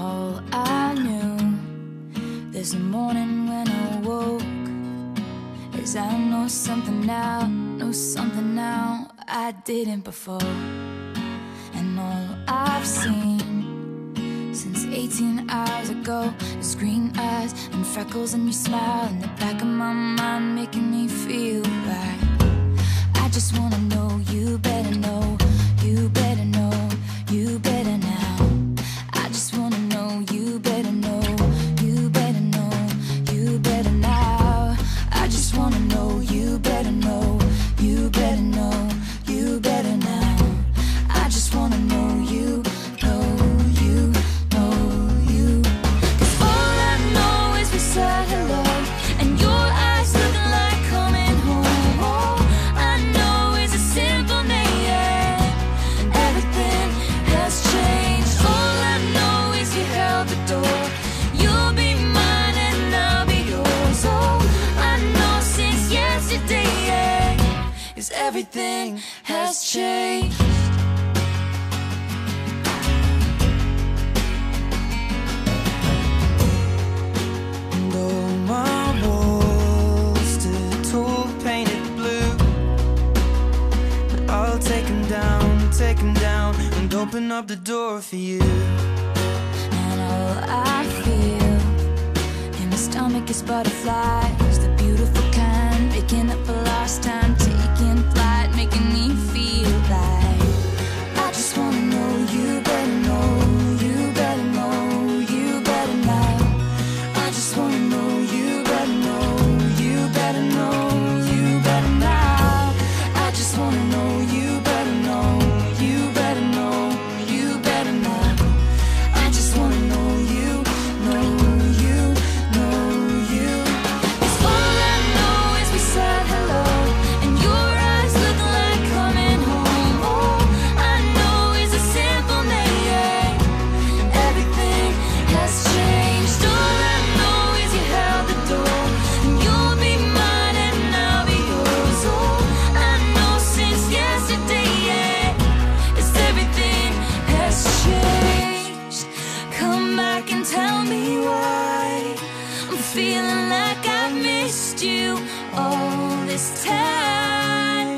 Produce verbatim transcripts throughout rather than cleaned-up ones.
all I knew this morning when I woke is I know something now, know something now I didn't before. And all I've seen since eighteen hours ago is green eyes and freckles and your smile in the back of my mind, making me feel right. I just wanna know, you better know, you better know, you better now. I just wanna know, you better know, you better know, you better now. I just wanna know, you better know, you better know, you better now. I just wanna know, you know, you know, you. 'Cause all I know is we said hello and your eyes looking like coming home. All I know is a simple name. Everything has changed. All I know is you held the door. You'll be mine and I'll be yours. All I know since yesterday is everything has changed. And all my walls stood tall, painted blue, but I'll take 'em down, take 'em down, and open up the door for you. And all I feel in my stomach is butterflies, the beautiful kind, picking up a lost time, taking flight, making me feel like I just wanna know, you better know, you better know, you better know. I just wanna know, you better know, you better know, you better now. I just wanna know, you better know, you better know, you better now. I just wanna know, you know, you know, you. 'Cause all I know is we said hello and your eyes look like coming home. All I know is a simple name. Everything has changed. All I know is you held the door and you'll be mine and I'll be yours. All I know since yesterday is everything has changed. Come back and tell me why I'm feeling like I missed you all this time.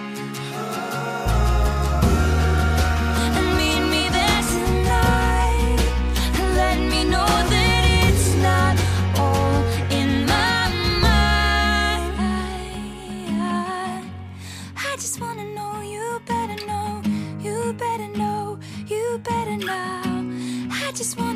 And meet me there tonight and let me know that it's not all in my mind. I just wanna know, you better know, you better know, you better know. I just wanna